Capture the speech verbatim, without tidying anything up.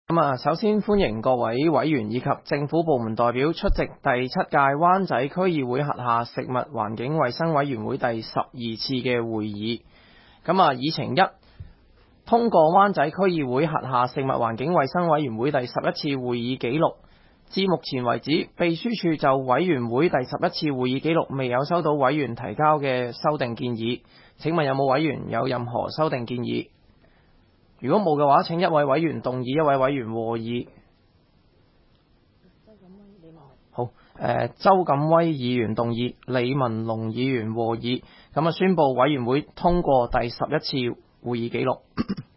咁啊，首先歡迎各位委員以及政府部門代表出席第七屆灣仔區議會轄下食物環境衛生委員會第十二次嘅會議。咁啊，議程一，通過灣仔區議會轄下食物環境衛生委員會第十一次會議記錄。至目前為止，秘書處就委員會第十一次會議記錄未有收到委員提交嘅修訂建議。請問有冇委員有任何修訂建議？如果冇嘅話，請一位委員動議，一位委員和議。好，誒、呃，周錦威議員動議，李文龍議員和議。咁啊，宣布委員會通過第十一次會議記錄。